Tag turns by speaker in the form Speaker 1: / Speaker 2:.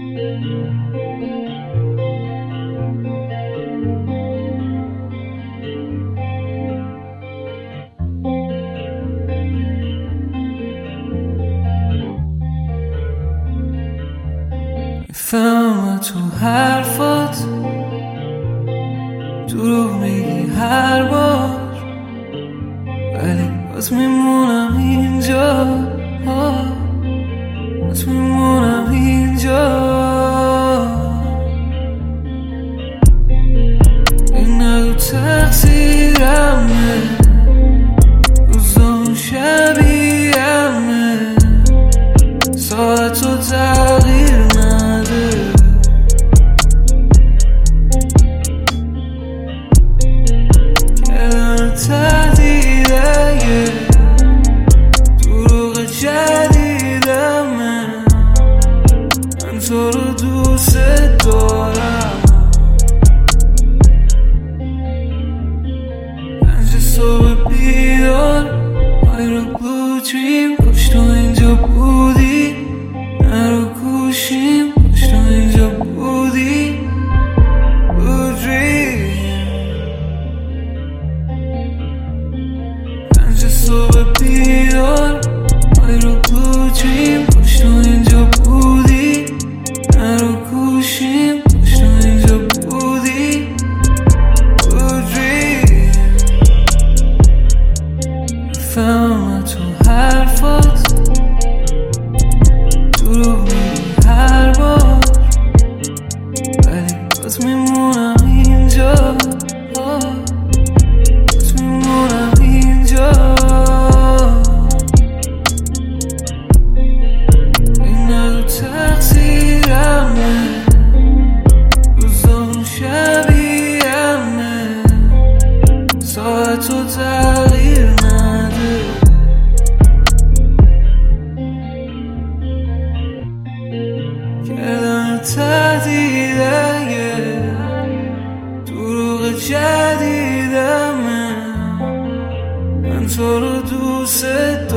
Speaker 1: میفهمم تو حرفات دروغ میگی هر بار، ولی باز میمونم اینجا، باز میمونم اینجا. این نگو تقصیرمه، روزام شبیه‌مه، ساعت رو تغییر نده. کلمه تهدیده، دروغ جدیدمه، من تو رو دوست دارم. پنج صبح بیدار، I رو blue dream، کاش تو اینجا بودی، نرو گوشیم، کاش تو اینجا بودی. blue dream، پنج صبح بیدار، I رو blue dream، کاش تو اینجا بودی، نرو گوشیم، کاش تو اینجا بودی. blue dream، میفهمم تو حرفات دروغ میگی هر بار، ولی باز میمونم اینجا، باز میمونم اینجا. این نگو تقصیرمه، روزام شبیه‌مه، ساعت رو تغییر نده. کلمه تهدیده، دروغ جدیدمه، من تو رو دوست